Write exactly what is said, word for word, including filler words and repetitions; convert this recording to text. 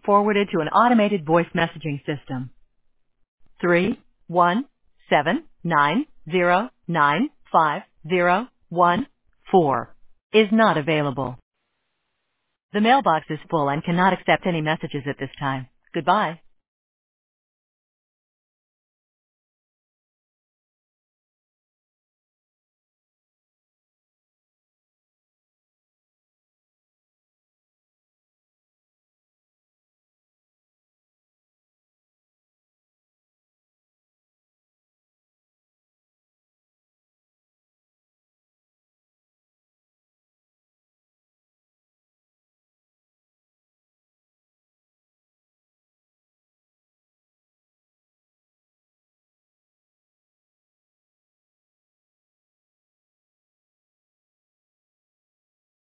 forwarded to an automated voice messaging system. Three one seven nine zero nine five zero one four is not available. The mailbox is full and cannot accept any messages at this time. Goodbye.